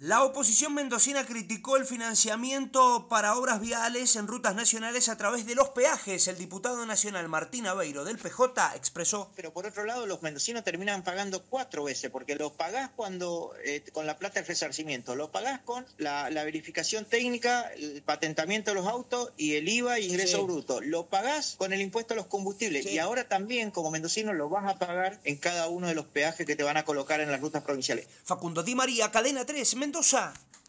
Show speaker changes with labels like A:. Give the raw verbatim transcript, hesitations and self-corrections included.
A: La oposición mendocina criticó el financiamiento para obras viales en rutas nacionales a través de los peajes. El diputado nacional Martín Aveiro del P J expresó:
B: pero por otro lado los mendocinos terminan pagando cuatro veces, porque lo pagás cuando eh, con la plata del resarcimiento, lo pagás con la, la verificación técnica, el patentamiento de los autos y el I V A y ingreso
A: Sí.
B: bruto. Lo pagás con el impuesto a los combustibles,
A: Sí.
B: y ahora también como mendocino lo vas a pagar en cada uno de los peajes que te van a colocar en las rutas provinciales.
A: Facundo Di María, Cadena tres, Mendoza.